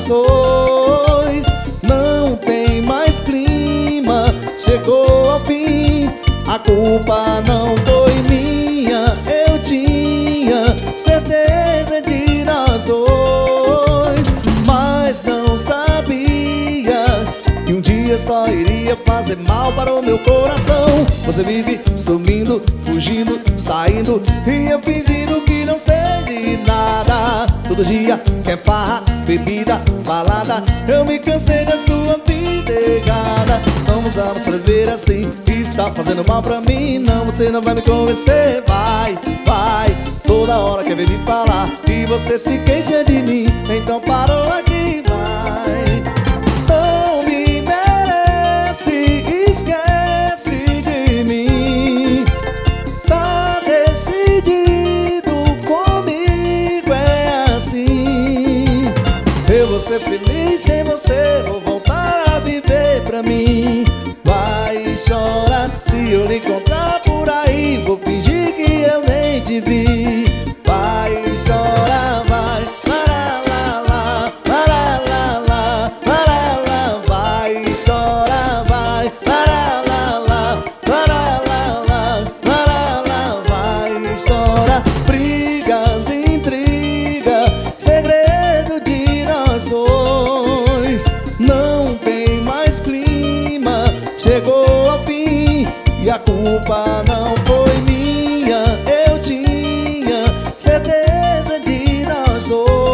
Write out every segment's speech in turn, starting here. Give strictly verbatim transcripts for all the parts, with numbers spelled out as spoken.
nós dois. Não tem mais clima, chegou ao fim. A culpa não foi minha, eu tinha certeza de nós dois, mas não sabia que um dia só iria fazer mal para o meu coração. Você vive sumindo, fugindo, saindo, e eu fingindo que não sei de nada. Todo dia quer farra, bebida, balada. Eu me cansei da sua vida errada. Vamos dar uma cerveja assim, está fazendo mal pra mim. Não, você não vai me convencer. Vai, vai, toda hora quer ver me falar e você se queixa de mim. Então parou aqui, vai. Não me merece, esquece de mim. Tá decidido, comigo é assim. Eu vou ser feliz sem você, vou voltar a viver pra mim. Vai chorar se eu lhe encontrar por aí, vou fingir que eu nem te vi. Vai chorar, vai, lá, lá, lá, lá, lá, lá, lá, lá. Vai chorar, vai, lá, lá, lá, lá, lá, lá, lá, lá. Vai chorar, brigas, intriga, segredo de nós dois. Não tem mais clima, chegou ao fim. E a culpa não foi minha, eu tinha certeza de nós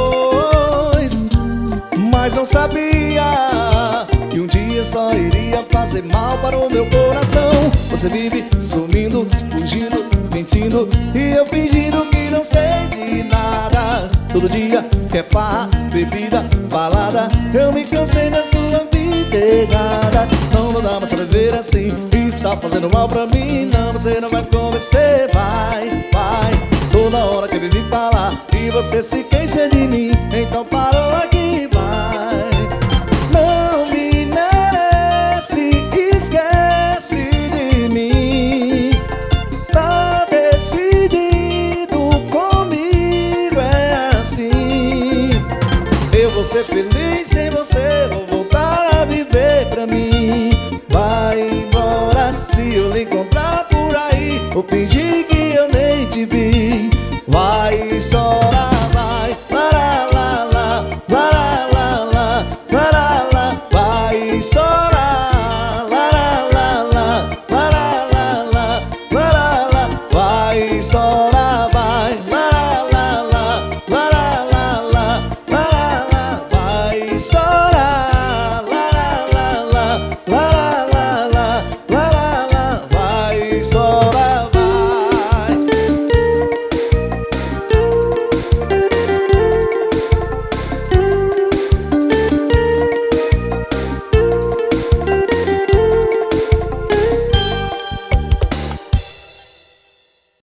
dois, mas não sabia que um dia só iria fazer mal para o meu coração. Você vive sumindo, fugindo, mentindo, e eu fingindo que não sei de nada. Todo dia quer farra, bebida, balada. Eu me cansei da sua vida errada. Não, não dá mais pra viver assim, está fazendo mal pra mim. Não, você não vai convencer. Vai, vai, toda hora quer vir me falar e você se queixa de mim. Então parou aqui, vai. Não me merece, esquece de mim. Tá decidido, comigo é assim. Eu vou ser feliz sem você, vou voltar a viver pra mim. Vai embora se eu lhe encontrar por aí, vou fingir que eu nem te vi. Vai chorar.